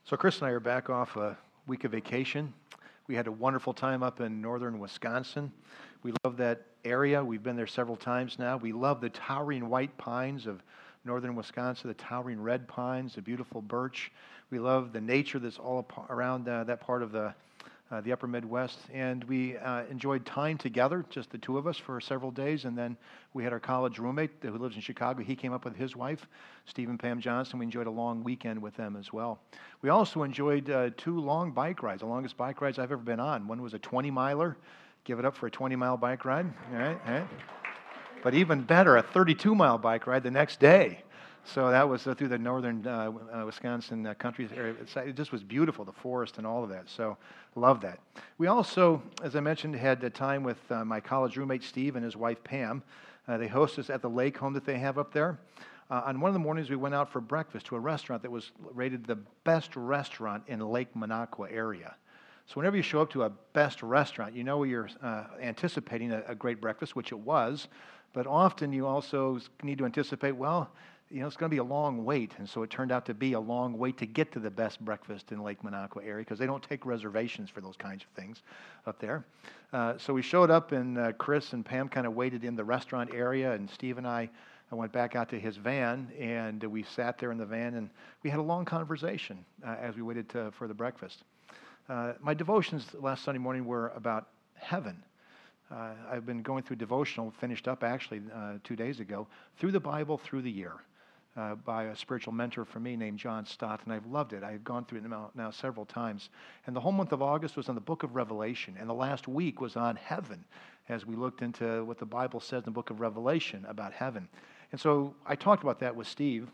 So Chris and I are back off a week of vacation. We had a wonderful time up in northern Wisconsin. We love that area. We've been there several times now. We love the towering white pines of northern Wisconsin, the towering red pines, the beautiful birch. We love the nature that's all around that part of the upper Midwest. And we enjoyed time together, just the two of us, for several days. And then we had our college roommate who lives in Chicago. He came up with his wife, Steve and Pam Johnson. We enjoyed a long weekend with them as well. We also enjoyed two long bike rides, the longest bike rides I've ever been on. One was a 20-miler. Give it up for a 20-mile bike ride. All right. But even better, a 32-mile bike ride the next day. So that was through the northern Wisconsin country area. It just was beautiful, the forest and all of that. So love that. We also, as I mentioned, had a time with my college roommate Steve and his wife Pam. They hosted us at the lake home that they have up there. On one of the mornings, we went out for breakfast to a restaurant that was rated the best restaurant in Lake Minocqua area. So whenever you show up to a best restaurant, you know you're anticipating a great breakfast, which it was. But often you also need to anticipate, well, it's going to be a long wait. And so it turned out to be a long wait to get to the best breakfast in Lake Minocqua area because they don't take reservations for those kinds of things up there. So we showed up and Chris and Pam kind of waited in the restaurant area, and Steve and I went back out to his van, and we sat there in the van and we had a long conversation as we waited for the breakfast. My devotions last Sunday morning were about heaven. I've been going through devotional, finished up actually 2 days ago, through the Bible through the year. By a spiritual mentor for me named John Stott, and I've loved it. I've gone through it now several times. And the whole month of August was on the book of Revelation, and the last week was on heaven, as we looked into what the Bible says in the book of Revelation about heaven. And so I talked about that with Steve,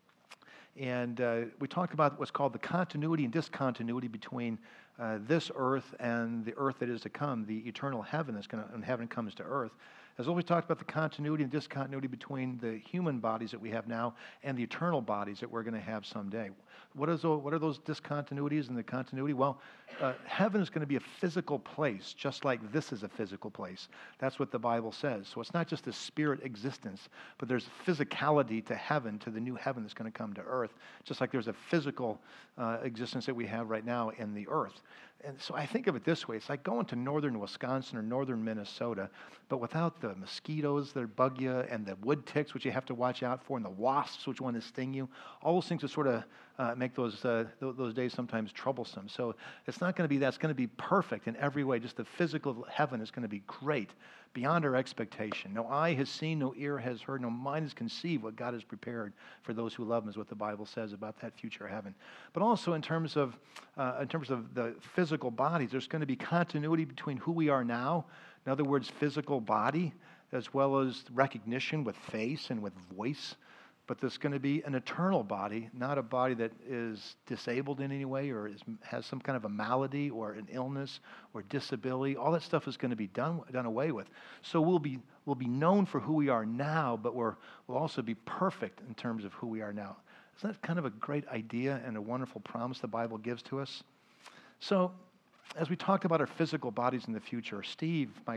and we talked about what's called the continuity and discontinuity between this earth and the earth that is to come, the eternal heaven that's going to, when heaven comes to earth. As well, we talked about the continuity and discontinuity between the human bodies that we have now and the eternal bodies that we're going to have someday. What are those discontinuities and the continuity? Well, heaven is going to be a physical place, just like this is a physical place. That's what the Bible says. So it's not just a spirit existence, but there's physicality to heaven, to the new heaven that's going to come to earth, just like there's a physical existence that we have right now in the earth. And so I think of it this way. It's like going to northern Wisconsin or northern Minnesota, but without the mosquitoes that bug you and the wood ticks, which you have to watch out for, and the wasps, which want to sting you. All those things that sort of make those days sometimes troublesome. So it's not going to be that. It's going to be perfect in every way. Just the physical heaven is going to be great, beyond our expectation. No eye has seen, no ear has heard, no mind has conceived what God has prepared for those who love Him, is what the Bible says about that future heaven. But also in terms of the physical bodies, there's going to be continuity between who we are now, in other words, physical body, as well as recognition with face and with voice. But there's going to be an eternal body, not a body that is disabled in any way or has some kind of a malady or an illness or disability. All that stuff is going to be done away with. So we'll be known for who we are now, but we'll also be perfect in terms of who we are now. Isn't that kind of a great idea and a wonderful promise the Bible gives to us? So as we talked about our physical bodies in the future, Steve, one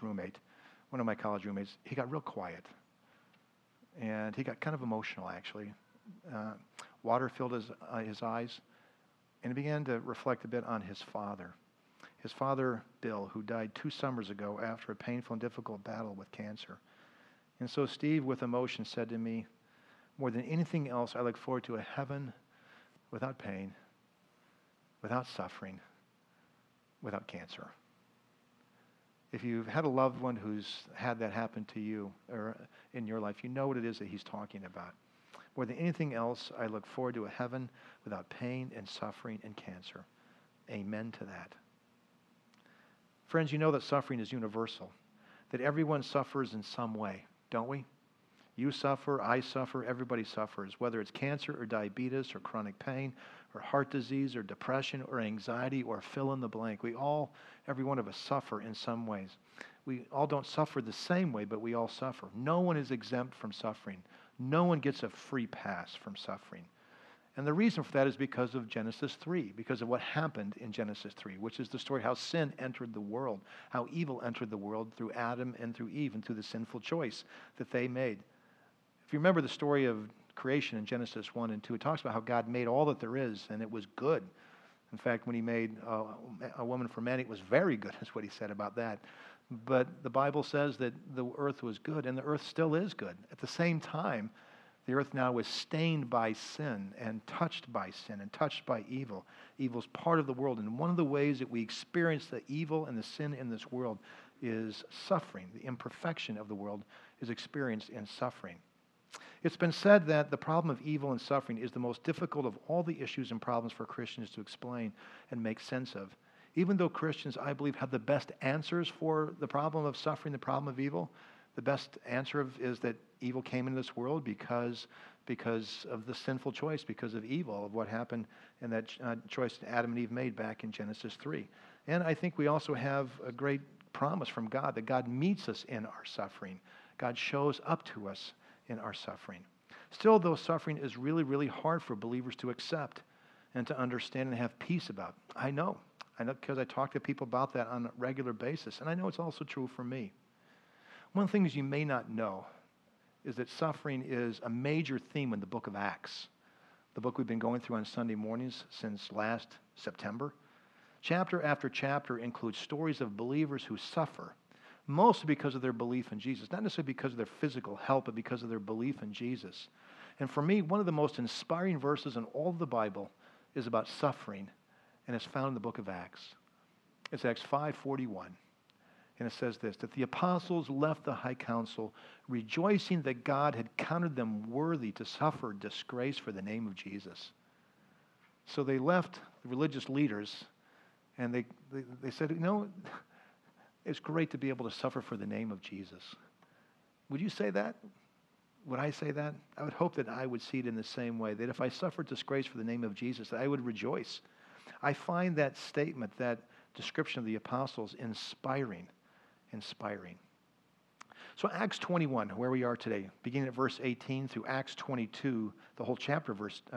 of my college roommates, he got real quiet. And he got kind of emotional, actually. Water filled his eyes, and he began to reflect a bit on his father. His father, Bill, who died 2 summers ago after a painful and difficult battle with cancer. And so Steve, with emotion, said to me, more than anything else, I look forward to a heaven without pain, without suffering, without cancer. If you've had a loved one who's had that happen to you or in your life, you know what it is that he's talking about. More than anything else, I look forward to a heaven without pain and suffering and cancer. Amen to that. Friends, you know that suffering is universal, that everyone suffers in some way, don't we? You suffer, I suffer, everybody suffers, whether it's cancer or diabetes or chronic pain or heart disease or depression or anxiety or fill in the blank. Every one of us suffer in some ways. We all don't suffer the same way, but we all suffer. No one is exempt from suffering. No one gets a free pass from suffering. And the reason for that is because of Genesis 3, because of what happened in Genesis 3, which is the story how sin entered the world, how evil entered the world through Adam and through Eve and through the sinful choice that they made. If you remember the story of creation in Genesis 1 and 2. It talks about how God made all that there is, and it was good. In fact, when he made a woman for man, it was very good, is what he said about that. But the Bible says that the earth was good, and the earth still is good. At the same time, the earth now is stained by sin and touched by sin and touched by evil. Evil is part of the world, and one of the ways that we experience the evil and the sin in this world is suffering. The imperfection of the world is experienced in suffering. It's been said that the problem of evil and suffering is the most difficult of all the issues and problems for Christians to explain and make sense of. Even though Christians, I believe, have the best answers for the problem of suffering, the problem of evil, the best answer is that evil came into this world because of the sinful choice, because of evil, of what happened in that choice Adam and Eve made back in Genesis 3. And I think we also have a great promise from God that God meets us in our suffering. God shows up to us in our suffering. Still, though, suffering is really, really hard for believers to accept and to understand and have peace about. I know because I talk to people about that on a regular basis, and I know it's also true for me. One of the things you may not know is that suffering is a major theme in the book of Acts, the book we've been going through on Sunday mornings since last September. Chapter after chapter includes stories of believers who suffer, mostly because of their belief in Jesus, not necessarily because of their physical health, but because of their belief in Jesus. And for me, one of the most inspiring verses in all of the Bible is about suffering, and it's found in the book of Acts. It's Acts 5:41. And it says this, that the apostles left the high council, rejoicing that God had counted them worthy to suffer disgrace for the name of Jesus. So they left the religious leaders, and they said, it's great to be able to suffer for the name of Jesus. Would you say that? Would I say that? I would hope that I would see it in the same way, that if I suffered disgrace for the name of Jesus, that I would rejoice. I find that statement, that description of the apostles, inspiring. So Acts 21, where we are today, beginning at verse 18 through Acts 22, the whole chapter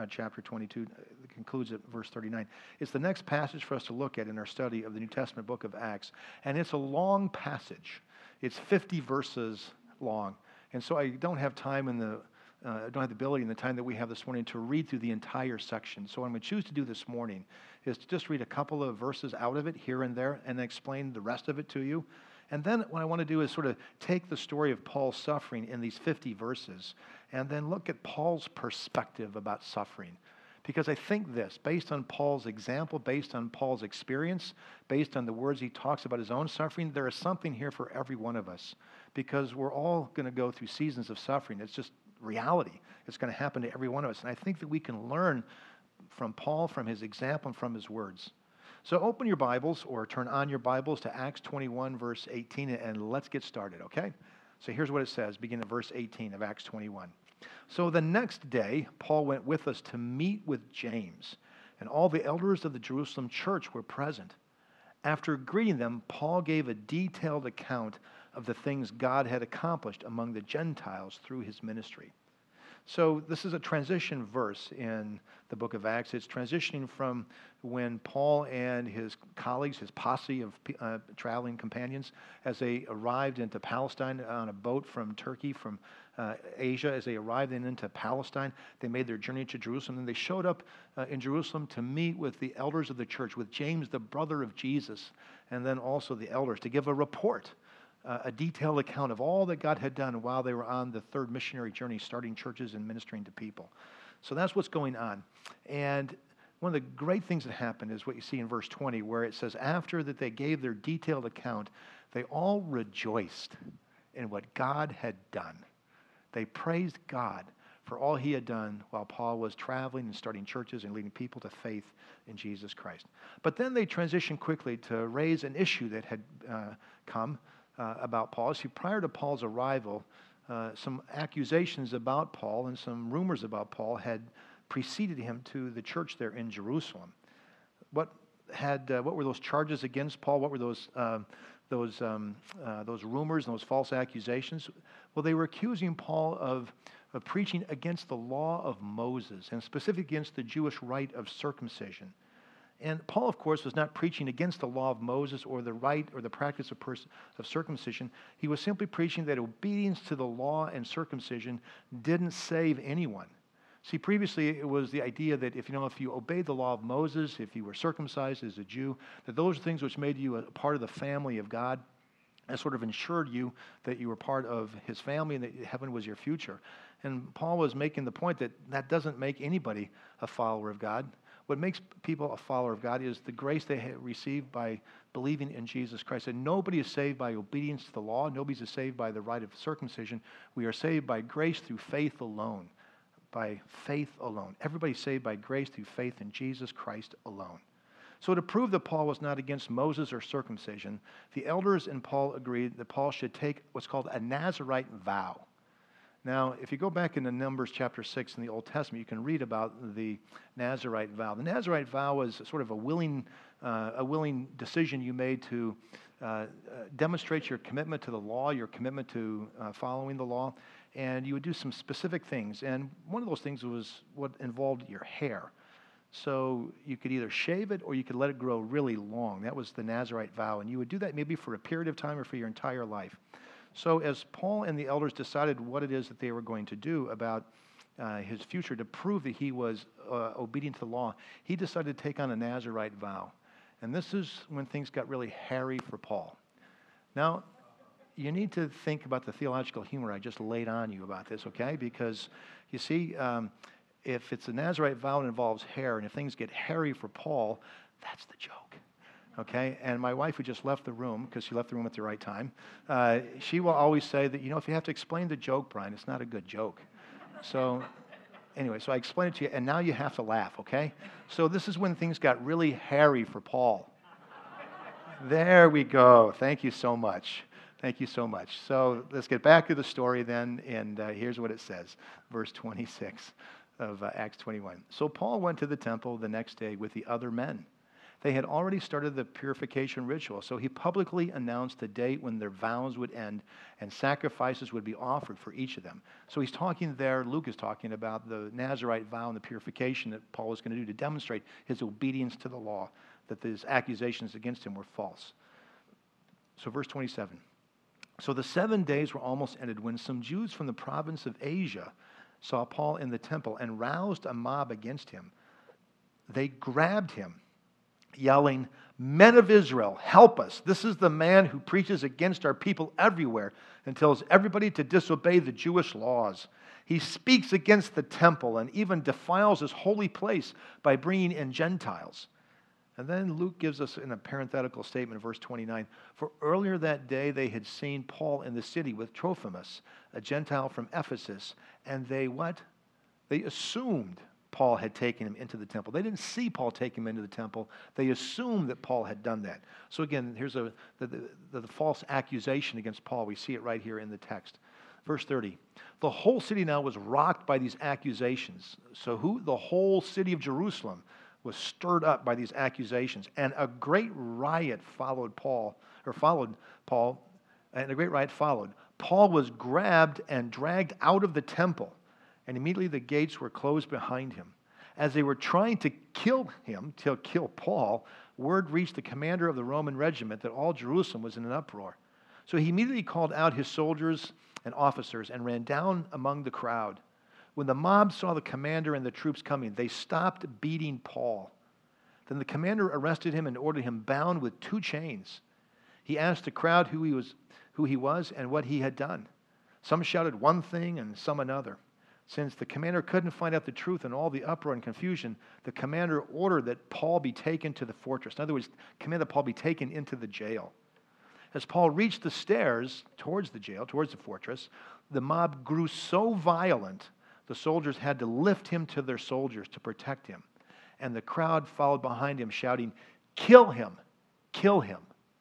22 concludes at verse 39. It's the next passage for us to look at in our study of the New Testament book of Acts. And it's a long passage. It's 50 verses long. And so I don't have time don't have the ability in the time that we have this morning to read through the entire section. So what I'm going to choose to do this morning is to just read a couple of verses out of it here and there and then explain the rest of it to you. And then what I want to do is sort of take the story of Paul's suffering in these 50 verses and then look at Paul's perspective about suffering. Because I think this, based on Paul's example, based on Paul's experience, based on the words he talks about his own suffering, there is something here for every one of us. Because we're all going to go through seasons of suffering. It's just reality. It's going to happen to every one of us. And I think that we can learn from Paul, from his example, and from his words. So open your Bibles or turn on your Bibles to Acts 21, verse 18, and let's get started, okay? So here's what it says, beginning at verse 18 of Acts 21. So the next day, Paul went with us to meet with James, and all the elders of the Jerusalem church were present. After greeting them, Paul gave a detailed account of the things God had accomplished among the Gentiles through his ministry. So this is a transition verse in the book of Acts. It's transitioning from when Paul and his colleagues, his posse of traveling companions, as they arrived into Palestine on a boat from Turkey, from Asia, as they arrived into Palestine, they made their journey to Jerusalem. And they showed up in Jerusalem to meet with the elders of the church, with James, the brother of Jesus, and then also the elders, to give a report, a detailed account of all that God had done while they were on the third missionary journey, starting churches and ministering to people. So that's what's going on. And one of the great things that happened is what you see in verse 20, where it says, after that they gave their detailed account, they all rejoiced in what God had done. They praised God for all he had done while Paul was traveling and starting churches and leading people to faith in Jesus Christ. But then they transitioned quickly to raise an issue that had come about Paul. See, prior to Paul's arrival, some accusations about Paul and some rumors about Paul had preceded him to the church there in Jerusalem. What were those charges against Paul? What were those rumors and those false accusations? Well, they were accusing Paul of preaching against the law of Moses, and specifically against the Jewish rite of circumcision. And Paul, of course, was not preaching against the law of Moses or the rite or the practice of circumcision. He was simply preaching that obedience to the law and circumcision didn't save anyone. See, previously it was the idea that if you obeyed the law of Moses, if you were circumcised as a Jew, that those are things which made you a part of the family of God and sort of ensured you that you were part of his family and that heaven was your future. And Paul was making the point that that doesn't make anybody a follower of God. What makes people a follower of God is the grace they have received by believing in Jesus Christ. And nobody is saved by obedience to the law. Nobody's saved by the rite of circumcision. We are saved by grace through faith alone. By faith alone. Everybody's saved by grace through faith in Jesus Christ alone. So to prove that Paul was not against Moses or circumcision, the elders and Paul agreed that Paul should take what's called a Nazirite vow. Now, if you go back into Numbers chapter 6 in the Old Testament, you can read about the Nazirite vow. The Nazirite vow was sort of a willing decision you made to demonstrate your commitment to the law, your commitment to following the law, and you would do some specific things. And one of those things was what involved your hair. So you could either shave it or you could let it grow really long. That was the Nazirite vow, and you would do that maybe for a period of time or for your entire life. So as Paul and the elders decided what it is that they were going to do about his future to prove that he was obedient to the law, he decided to take on a Nazirite vow. And this is when things got really hairy for Paul. Now, you need to think about the theological humor I just laid on you about this, okay? Because, you see, if it's a Nazirite vow and involves hair, and if things get hairy for Paul, that's the joke. Okay, and my wife, who just left the room, because she left the room at the right time, she will always say that, if you have to explain the joke, Brian, it's not a good joke. So anyway, so I explained it to you, and now you have to laugh, okay? So this is when things got really hairy for Paul. There we go. Thank you so much. Thank you so much. So let's get back to the story then, and here's what it says, verse 26 of Acts 21. So Paul went to the temple the next day with the other men. They had already started the purification ritual, so he publicly announced the date when their vows would end and sacrifices would be offered for each of them. So he's talking there, Luke is talking about the Nazirite vow and the purification that Paul was going to do to demonstrate his obedience to the law, that his accusations against him were false. So verse 27. So the 7 days were almost ended when some Jews from the province of Asia saw Paul in the temple and roused a mob against him. They grabbed him, yelling, "Men of Israel, help us. This is the man who preaches against our people everywhere and tells everybody to disobey the Jewish laws. He speaks against the temple and even defiles this holy place by bringing in Gentiles." And then Luke gives us in a parenthetical statement, verse 29, "For earlier that day they had seen Paul in the city with Trophimus, a Gentile from Ephesus, and they what? They assumed Paul had taken him into the temple." They didn't see Paul take him into the temple. They assumed that Paul had done that. So again, here's the false accusation against Paul. We see it right here in the text. Verse 30. The whole city now was rocked by these accusations. So the whole city of Jerusalem was stirred up by these accusations. And a great riot followed Paul, and a great riot followed. Paul was grabbed and dragged out of the temple. And immediately the gates were closed behind him. As they were trying to kill Paul, word reached the commander of the Roman regiment that all Jerusalem was in an uproar. So he immediately called out his soldiers and officers and ran down among the crowd. When the mob saw the commander and the troops coming, they stopped beating Paul. Then the commander arrested him and ordered him bound with 2 chains. He asked the crowd who he was and what he had done. Some shouted one thing and some another. Since the commander couldn't find out the truth in all the uproar and confusion, the commander ordered that Paul be taken to the fortress. In other words, commanded that Paul be taken into the jail. As Paul reached the stairs towards the jail, towards the fortress, the mob grew so violent, the soldiers had to lift him to their soldiers to protect him. And the crowd followed behind him, shouting, "Kill him! Kill him!"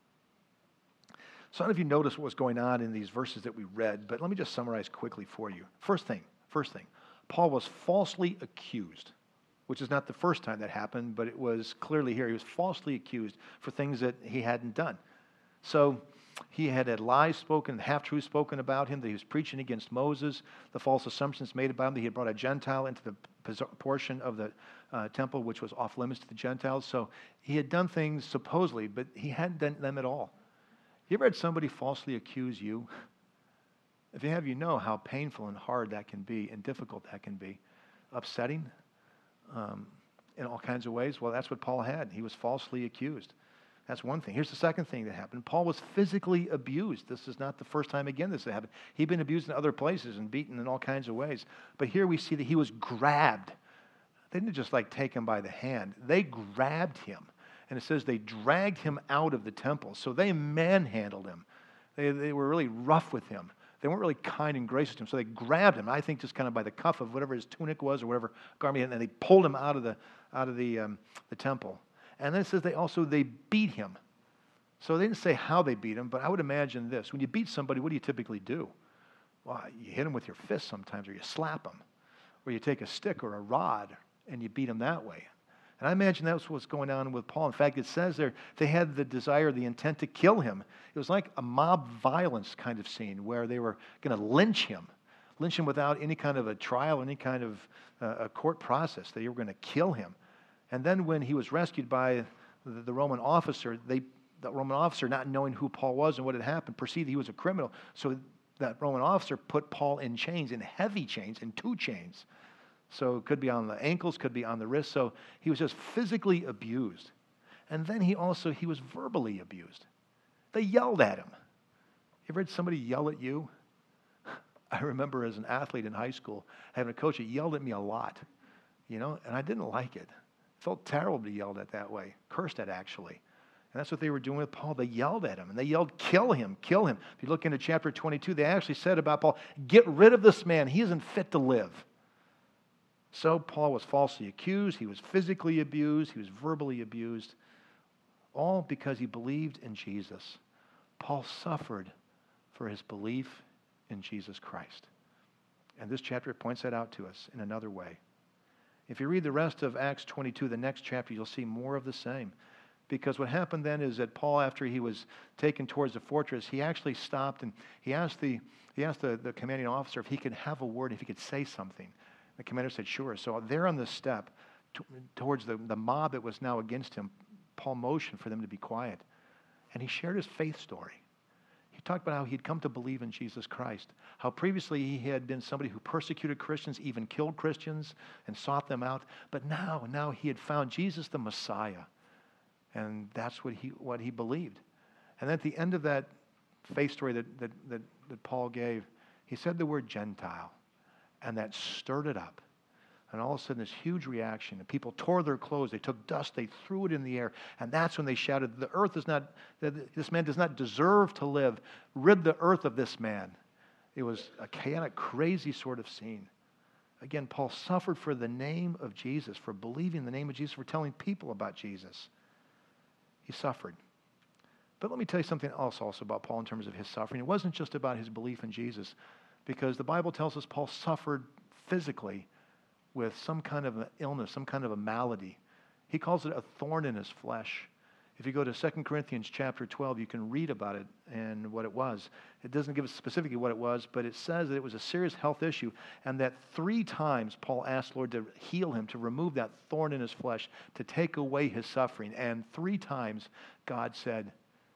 So I don't know if you noticed what was going on in these verses that we read, but let me just summarize quickly for you. First thing, Paul was falsely accused, which is not the first time that happened, but it was clearly here. He was falsely accused for things that he hadn't done. So he had lies spoken, half-truths spoken about him, that he was preaching against Moses, the false assumptions made about him, that he had brought a Gentile into the portion of the temple which was off limits to the Gentiles. So he had done things supposedly, but he hadn't done them at all. You ever had somebody falsely accuse you? If you have, you know how painful and hard that can be and difficult that can be. upsetting in all kinds of ways? Well, that's what Paul had. He was falsely accused. That's one thing. Here's the second thing that happened. Paul was physically abused. This is not the first time again this happened. He'd been abused in other places and beaten in all kinds of ways. But here we see that he was grabbed. They didn't just like take him by the hand. They grabbed him. And it says they dragged him out of the temple. So they manhandled him. They were really rough with him. They weren't really kind and gracious to him. So they grabbed him, I think just kind of by the cuff of whatever his tunic was or whatever garment he had, and they pulled him out of the temple. And then it says they beat him. So they didn't say how they beat him, but I would imagine this. When you beat somebody, what do you typically do? Well, you hit them with your fist sometimes, or you slap them, or you take a stick or a rod and you beat them that way. And I imagine that's what's going on with Paul. In fact, it says there they had the desire, the intent to kill him. It was like a mob violence kind of scene where they were going to lynch him without any kind of a trial, any kind of a court process. They were going to kill him. And then when he was rescued by the Roman officer, the Roman officer, not knowing who Paul was and what had happened, perceived he was a criminal. So that Roman officer put Paul in chains, in heavy chains, in 2 chains. So it could be on the ankles, could be on the wrists. So he was just physically abused. And then he was verbally abused. They yelled at him. You ever had somebody yell at you? I remember as an athlete in high school, having a coach that yelled at me a lot, and I didn't like it. It felt terrible to be yelled at that way, cursed at actually. And that's what they were doing with Paul. They yelled at him, and they yelled, kill him, kill him. If you look into chapter 22, they actually said about Paul, get rid of this man. He isn't fit to live. So Paul was falsely accused. He was physically abused. He was verbally abused, all because he believed in Jesus. Paul suffered for his belief in Jesus Christ. And this chapter points that out to us in another way. If you read the rest of Acts 22, the next chapter, you'll see more of the same. Because what happened then is that Paul, after he was taken towards the fortress, he actually stopped and he asked the commanding officer if he could have a word, if he could say something. The commander said, sure. So there on the step, towards the mob that was now against him, Paul motioned for them to be quiet. And he shared his faith story. He talked about how he'd come to believe in Jesus Christ, how previously he had been somebody who persecuted Christians, even killed Christians, and sought them out. But now he had found Jesus the Messiah. And that's what he believed. And at the end of that faith story that Paul gave, he said the word Gentile. And that stirred it up. And all of a sudden, this huge reaction. And people tore their clothes. They took dust. They threw it in the air. And that's when they shouted, this man does not deserve to live. Rid the earth of this man. It was a chaotic, crazy sort of scene. Again, Paul suffered for the name of Jesus, for believing in the name of Jesus, for telling people about Jesus. He suffered. But let me tell you something else also about Paul in terms of his suffering. It wasn't just about his belief in Jesus. Because the Bible tells us Paul suffered physically with some kind of an illness, some kind of a malady. He calls it a thorn in his flesh. If you go to 2 Corinthians chapter 12, you can read about it and what it was. It doesn't give us specifically what it was, but it says that it was a serious health issue and that 3 times Paul asked Lord to heal him, to remove that thorn in his flesh, to take away his suffering. And 3 times God said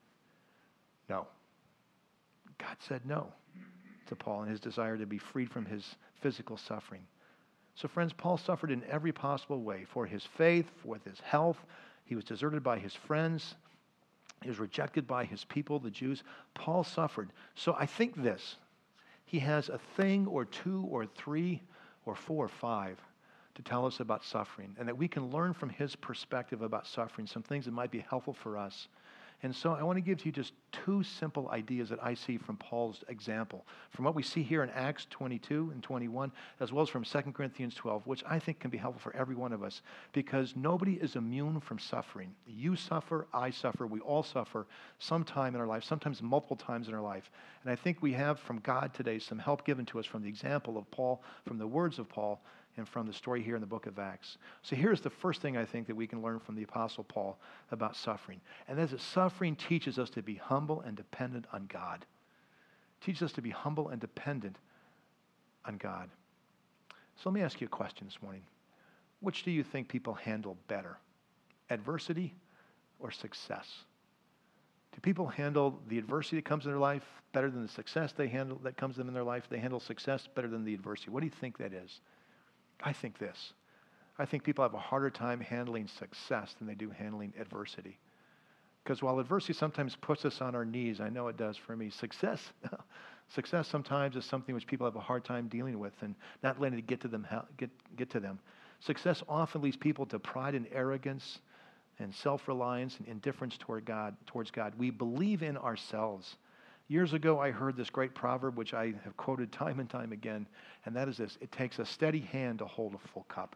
no. God said no to Paul and his desire to be freed from his physical suffering. So friends, Paul suffered in every possible way for his faith, for his health. He was deserted by his friends. He was rejected by his people, the Jews. Paul suffered. So I think this, he has a thing or 2 or 3 or 4 or 5 to tell us about suffering, and that we can learn from his perspective about suffering, some things that might be helpful for us. And so I want to give to you just 2 simple ideas that I see from Paul's example, from what we see here in Acts 22 and 21, as well as from 2 Corinthians 12, which I think can be helpful for every one of us, because nobody is immune from suffering. You suffer, I suffer, we all suffer sometime in our life, sometimes multiple times in our life. And I think we have from God today some help given to us from the example of Paul, from the words of Paul, and from the story here in the book of Acts. So here's the first thing I think that we can learn from the Apostle Paul about suffering. And that is that suffering teaches us to be humble and dependent on God. It teaches us to be humble and dependent on God. So let me ask you a question this morning. Which do you think people handle better? Adversity or success? Do people handle the adversity that comes in their life better than the success that comes in their life? They handle success better than the adversity. What do you think that is? I think this. I think people have a harder time handling success than they do handling adversity. Because while adversity sometimes puts us on our knees, I know it does for me, success sometimes is something which people have a hard time dealing with and not letting it get to them. Success often leads people to pride and arrogance and self-reliance and indifference towards God. We believe in ourselves. Years ago, I heard this great proverb, which I have quoted time and time again, and that is this: it takes a steady hand to hold a full cup.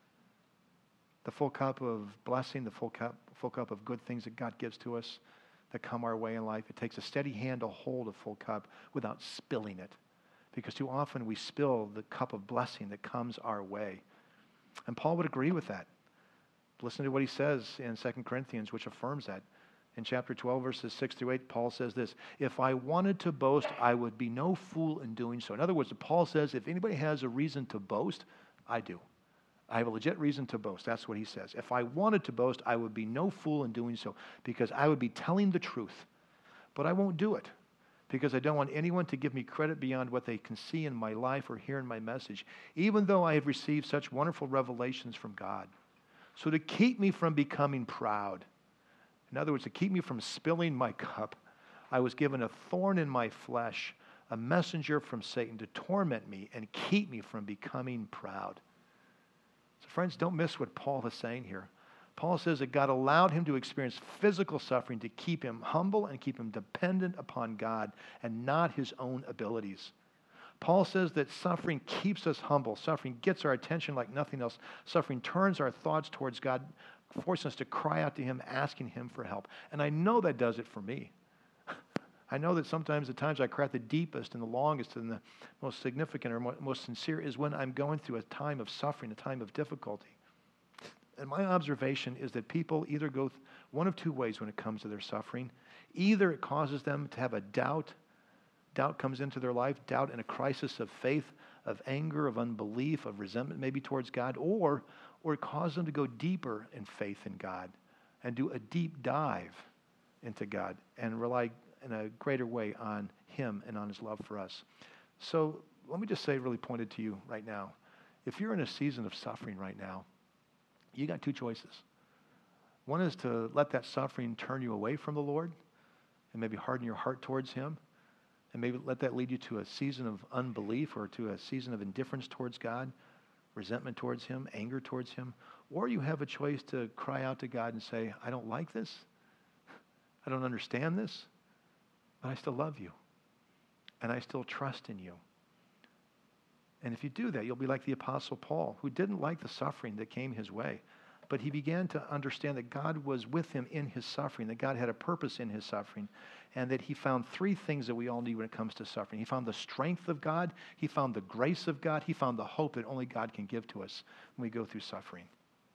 The full cup of blessing, the full cup of good things that God gives to us that come our way in life. It takes a steady hand to hold a full cup without spilling it, because too often we spill the cup of blessing that comes our way. And Paul would agree with that. Listen to what he says in 2 Corinthians, which affirms that. In chapter 12, verses 6 through 8, Paul says this: if I wanted to boast, I would be no fool in doing so. In other words, Paul says, if anybody has a reason to boast, I do. I have a legit reason to boast. That's what he says. If I wanted to boast, I would be no fool in doing so, because I would be telling the truth. But I won't do it, because I don't want anyone to give me credit beyond what they can see in my life or hear in my message, even though I have received such wonderful revelations from God. So to keep me from becoming proud, in other words, to keep me from spilling my cup, I was given a thorn in my flesh, a messenger from Satan to torment me and keep me from becoming proud. So friends, don't miss what Paul is saying here. Paul says that God allowed him to experience physical suffering to keep him humble and keep him dependent upon God and not his own abilities. Paul says that suffering keeps us humble. Suffering gets our attention like nothing else. Suffering turns our thoughts towards God, forcing us to cry out to him, asking him for help. And I know that does it for me. I know that sometimes the times I cry the deepest and the longest and the most significant or most sincere is when I'm going through a time of suffering, a time of difficulty. And my observation is that people either go one of two ways when it comes to their suffering. Either it causes them to have a doubt. Doubt comes into their life, doubt in a crisis of faith, of anger, of unbelief, of resentment maybe towards God, or it causes them to go deeper in faith in God and do a deep dive into God and rely in a greater way on him and on his love for us. So let me just say, really pointed to you right now, if you're in a season of suffering right now, you got two choices. One is to let that suffering turn you away from the Lord and maybe harden your heart towards him, and maybe let that lead you to a season of unbelief or to a season of indifference towards God, resentment towards him, anger towards him. Or you have a choice to cry out to God and say, I don't like this. I don't understand this, but I still love you. And I still trust in you. And if you do that, you'll be like the Apostle Paul, who didn't like the suffering that came his way. But he began to understand that God was with him in his suffering, that God had a purpose in his suffering, and that he found three things that we all need when it comes to suffering. He found the strength of God, he found the grace of God, he found the hope that only God can give to us when we go through suffering.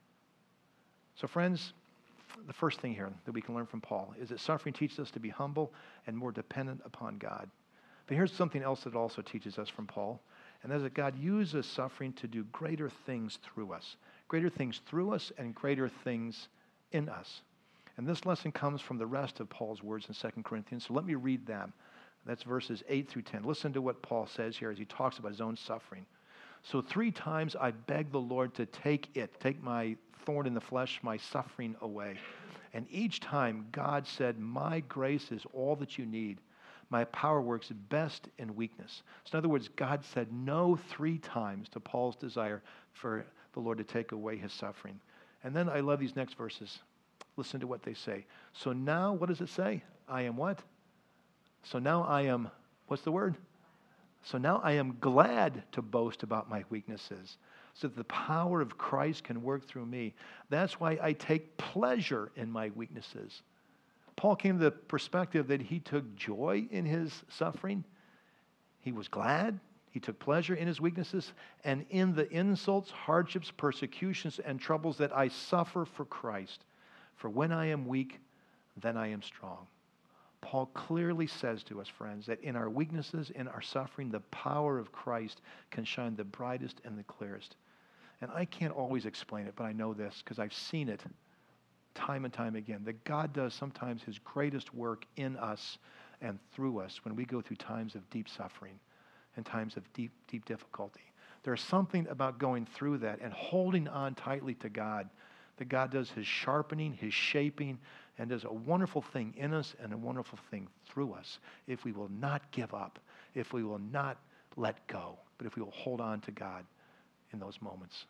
So friends, the first thing here that we can learn from Paul is that suffering teaches us to be humble and more dependent upon God. But here's something else that also teaches us from Paul, and that is that God uses suffering to do greater things through us. Greater things through us and greater things in us. And this lesson comes from the rest of Paul's words in 2 Corinthians. So let me read them. That's verses 8 through 10. Listen to what Paul says here as he talks about his own suffering. So 3 times I begged the Lord to take my thorn in the flesh, my suffering away. And each time God said, my grace is all that you need. My power works best in weakness. So in other words, God said no 3 times to Paul's desire for the Lord to take away his suffering. And then I love these next verses. Listen to what they say. So now, what does it say? I am what? So now I am, what's the word? So now I am glad to boast about my weaknesses, so that the power of Christ can work through me. That's why I take pleasure in my weaknesses. Paul came to the perspective that he took joy in his suffering. He was glad. He took pleasure in his weaknesses and in the insults, hardships, persecutions, and troubles that I suffer for Christ. For when I am weak, then I am strong. Paul clearly says to us, friends, that in our weaknesses, in our suffering, the power of Christ can shine the brightest and the clearest. And I can't always explain it, but I know this because I've seen it time and time again, that God does sometimes his greatest work in us and through us when we go through times of deep suffering and times of deep, deep difficulty. There's something about going through that and holding on tightly to God, that God does his sharpening, his shaping, and does a wonderful thing in us and a wonderful thing through us if we will not give up, if we will not let go, but if we will hold on to God in those moments.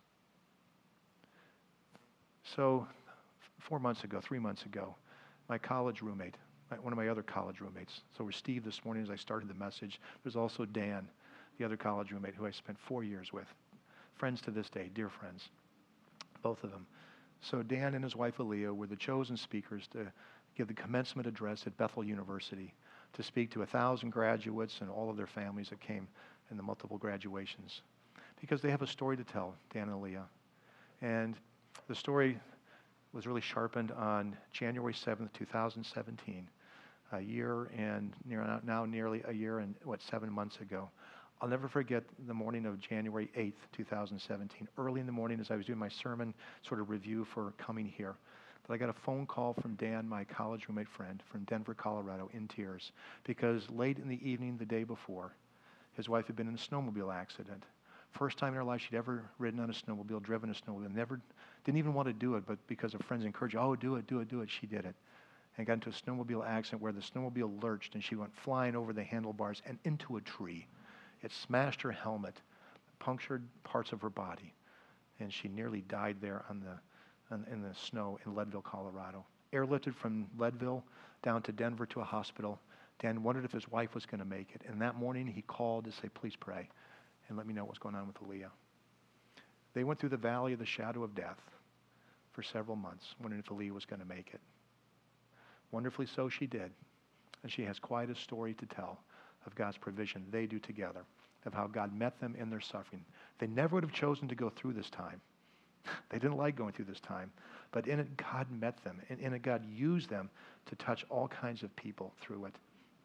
So 3 months ago, my college roommate, one of my other college roommates, so we're Steve this morning as I started the message. There's also Dan, the other college roommate who I spent 4 years with. Friends to this day, dear friends, both of them. So Dan and his wife Aaliyah were the chosen speakers to give the commencement address at Bethel University, to speak to 1,000 graduates and all of their families that came in the multiple graduations. Because they have a story to tell, Dan and Aaliyah. And the story was really sharpened on January 7th, 2017, a year and nearly a year and 7 months ago. I'll never forget the morning of January 8th, 2017. Early in the morning as I was doing my sermon sort of review for coming here, but I got a phone call from Dan, my college roommate friend from Denver, Colorado, in tears, because late in the evening the day before, his wife had been in a snowmobile accident. First time in her life she'd ever ridden on a snowmobile, driven a snowmobile. Didn't even want to do it, but because her friends encouraged, oh, do it, she did it. And got into a snowmobile accident where the snowmobile lurched and she went flying over the handlebars and into a tree. It smashed her helmet, punctured parts of her body, and she nearly died there in the snow in Leadville, Colorado. Airlifted from Leadville down to Denver to a hospital. Dan wondered if his wife was going to make it. And that morning he called to say, please pray and let me know what's going on with Aaliyah. They went through the valley of the shadow of death for several months, wondering if Aaliyah was going to make it. Wonderfully so she did. And she has quite a story to tell of God's provision they do together, of how God met them in their suffering. They never would have chosen to go through this time. They didn't like going through this time, but in it God met them, and in it God used them to touch all kinds of people through it.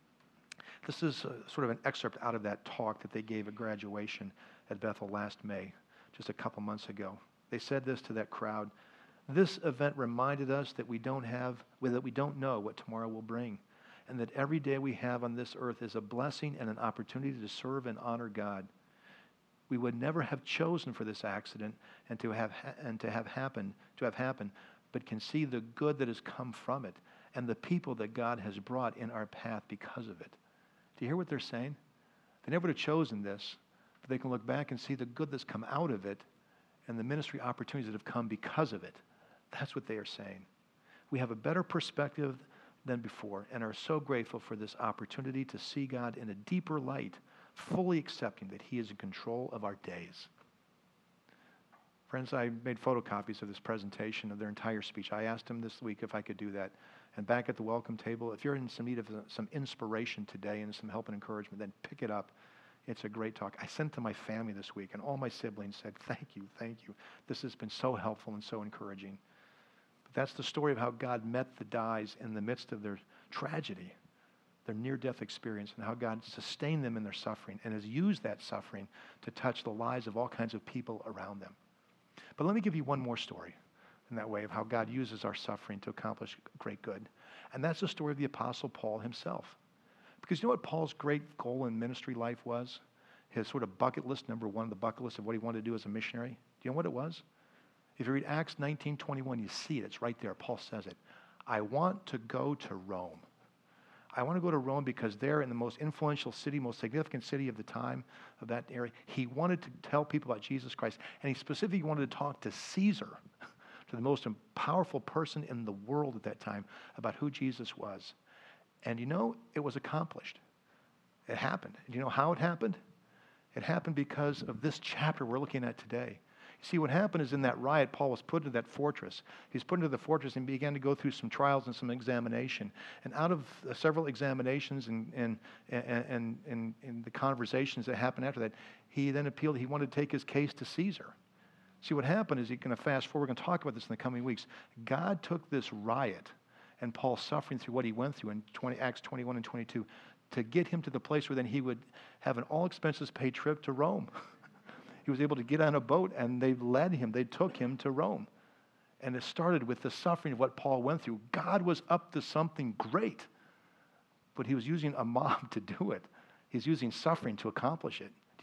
This is sort of an excerpt out of that talk that they gave at graduation at Bethel last May, just a couple months ago. They said this to that crowd: this event reminded us that we don't know what tomorrow will bring, and that every day we have on this earth is a blessing and an opportunity to serve and honor God. We would never have chosen for this accident and to have happened, but can see the good that has come from it and the people that God has brought in our path because of it. Do you hear what they're saying? They never would have chosen this, but they can look back and see the good that's come out of it and the ministry opportunities that have come because of it. That's what they are saying. We have a better perspective than before and are so grateful for this opportunity to see God in a deeper light, fully accepting that he is in control of our days. Friends, I made photocopies of this presentation of their entire speech. I asked them this week if I could do that. And back at the welcome table, if you're in some need of some inspiration today and some help and encouragement, then pick it up. It's a great talk. I sent it to my family this week, and all my siblings said, thank you. This has been so helpful and so encouraging. But that's the story of how God met the Dyes in the midst of their tragedy, their near-death experience, and how God sustained them in their suffering and has used that suffering to touch the lives of all kinds of people around them. But let me give you one more story in that way of how God uses our suffering to accomplish great good. And that's the story of the Apostle Paul himself. Because you know what Paul's great goal in ministry life was? His sort of bucket list, number one, the bucket list of what he wanted to do as a missionary. Do you know what it was? If you read Acts 19:21, you see it. It's right there. Paul says it. I want to go to Rome. I want to go to Rome because there in the most influential city, most significant city of the time of that area, he wanted to tell people about Jesus Christ. And he specifically wanted to talk to Caesar, to the most powerful person in the world at that time, about who Jesus was. And you know, it was accomplished. It happened. Do you know how it happened? It happened because of this chapter we're looking at today. You see, what happened is in that riot, Paul was put into that fortress. He was put into the fortress and began to go through some trials and some examination. And out of several examinations and the conversations that happened after that, he then appealed. He wanted to take his case to Caesar. See, what happened is, you're going to fast forward. We're going to talk about this in the coming weeks. God took this riot and Paul suffering through what he went through in Acts 21 and 22 to get him to the place where then he would have an all-expenses-paid trip to Rome. He was able to get on a boat, and they led him. They took him to Rome. And it started with the suffering of what Paul went through. God was up to something great, but he was using a mob to do it. He's using suffering to accomplish it. Do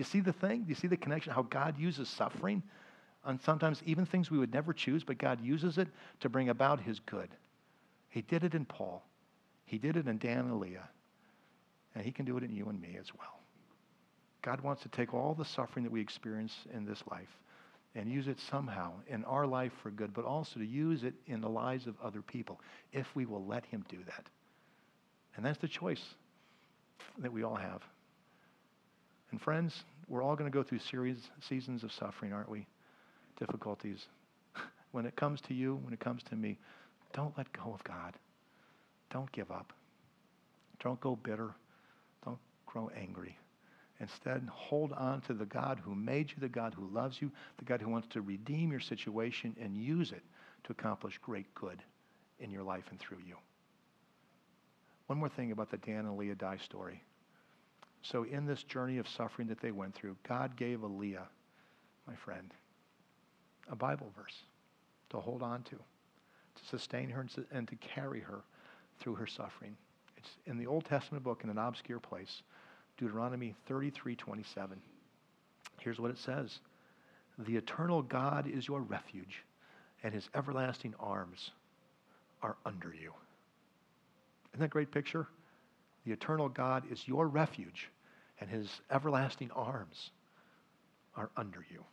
you see the thing? Do you see the connection? How God uses suffering on sometimes even things we would never choose, but God uses it to bring about his good. He did it in Paul. He did it in Dan and Leah. And he can do it in you and me as well. God wants to take all the suffering that we experience in this life and use it somehow in our life for good, but also to use it in the lives of other people if we will let him do that. And that's the choice that we all have. And friends, we're all going to go through seasons of suffering, aren't we? Difficulties. When it comes to you, when it comes to me, don't let go of God. Don't give up. Don't go bitter. Don't grow angry. Instead, hold on to the God who made you, the God who loves you, the God who wants to redeem your situation and use it to accomplish great good in your life and through you. One more thing about the Dan and Leah Dye story. So in this journey of suffering that they went through, God gave Leah, my friend, a Bible verse to hold on to sustain her and to carry her through her suffering. It's in the Old Testament book in an obscure place, Deuteronomy 33:27. Here's what it says. The eternal God is your refuge, and his everlasting arms are under you. Isn't that a great picture? The eternal God is your refuge, and his everlasting arms are under you.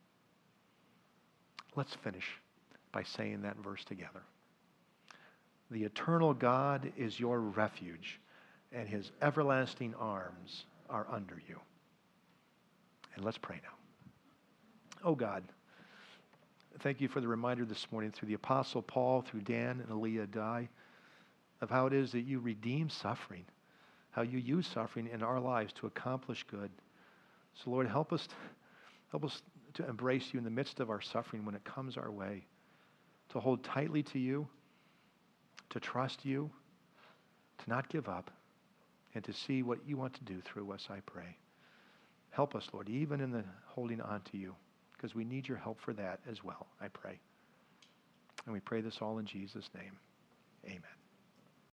Let's finish by saying that verse together. The eternal God is your refuge, and his everlasting arms are under you. And let's pray now. Oh God, thank you for the reminder this morning through the Apostle Paul, through Dan and Leah Dye, of how it is that you redeem suffering, how you use suffering in our lives to accomplish good. So Lord, help us to embrace you in the midst of our suffering when it comes our way, to hold tightly to you, to trust you, to not give up, and to see what you want to do through us, I pray. Help us, Lord, even in the holding on to you, because we need your help for that as well, I pray. And we pray this all in Jesus' name. Amen.